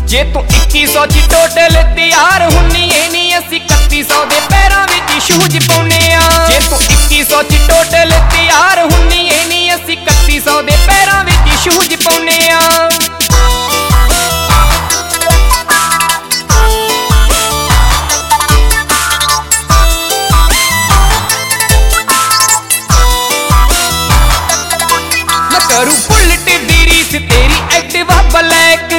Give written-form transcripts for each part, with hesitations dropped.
जे तू 2100 च टोटल तैयार हुन्नी है नी असी 3100 दे पैरां विच शूज पाउने आ। जे तू 2100 च टोटल तैयार हुन्नी है नी असी 3100 दे पैरां विच शूज पाउने आ। करूं बुलेट दी रीस तेरी एक्टिवा ब्लैक,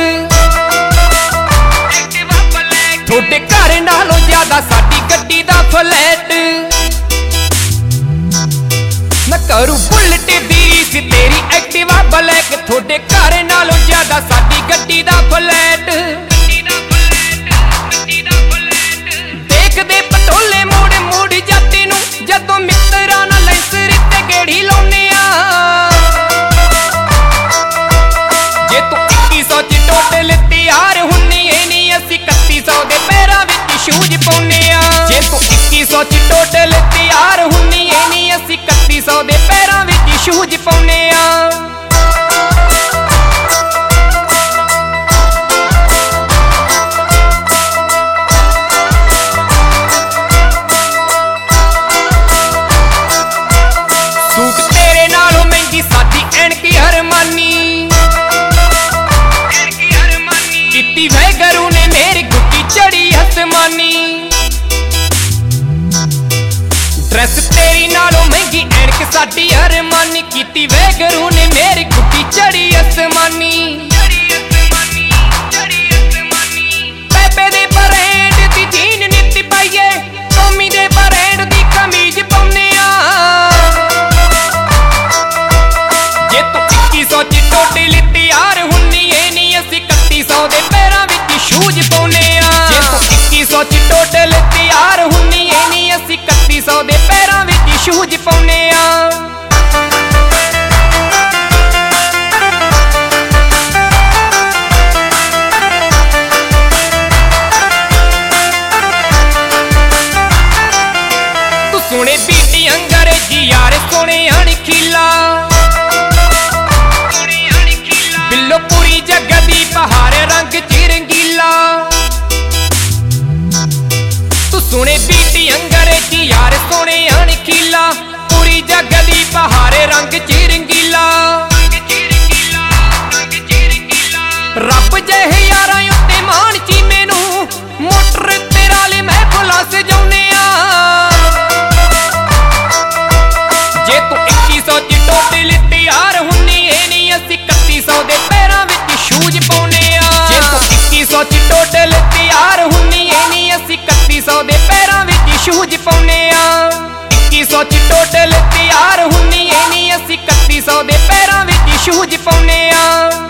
थोड़े घर नालों ज्यादा साडी गड्डी दा फ्लैट। मैं करूं बुलेट दी रीस तेरी एक्टिवा ब्लैक, थोड़े घर नालों ज्यादा साडी गड्डी दा फ्लैट। देखदे पटोले मोड़ मोड़ जाती नूं जदों मित्तरां नाल लैंसर ते गेड़ी लाउने आ। जे तू 2100 च टोटल तैयार हुन्नी है नी असी 3100 दे पैरां विच शूज पाउने आ। जे तू 2100 च टोटल तैयार हुन्नी है नी असी 3100 दे पैरां विच शूज पाउने आ। सूट तेरे नालों महंगी साडी एनकी हरमानी, वैगरू ने मेरी गुट्टी चढ़ी आसमानी। ड्रेस तेरी नालों महंगी एनक साडी अरमानी, कीती वैगरू ने मेरी गुट्टी चढ़ी आसमानी। पेपे दे ब्रांड दी जीन नीति पाइए, टॉमी दे ब्रांड दी कमीज पाउने आ। जे तू 2100 च टोटल तैयार हुन्नी है नी असी 3100 दे पैरां विच शूज पाउने आ। जे तू 2100 च टोटल तैयार हुन्नी है नी असी 3100 दे पैरां विच शूज पाउने आ। तू सोने बीटी अंग्रेजी यार सोने अणखीला, बिल्लो पूरी जगह दी बहार रंग चिरंगीला। तू सुने बीटी अंग्रेजी यार सोने अणखीला, पूरी जगह दी बहार रंग चिरंगीला। रब जहे यारां उत्ते मान ची मैनू, मोटर तेरा ले मैं भुला सजाउने आ। जे तू 2100 च टोटल तैयार हुन्नी है नी असी 3100 दे पैरां विच शूज पाउने आ। जे तू 2100 च टोटल तैयार हुन्नी है नी असी 3100 दे पैरां विच शूज पाउने आ। 2100 च टोटल तैयार हुन्नी है नी असी 3100 दे पैरां विच शूज पाउने आ।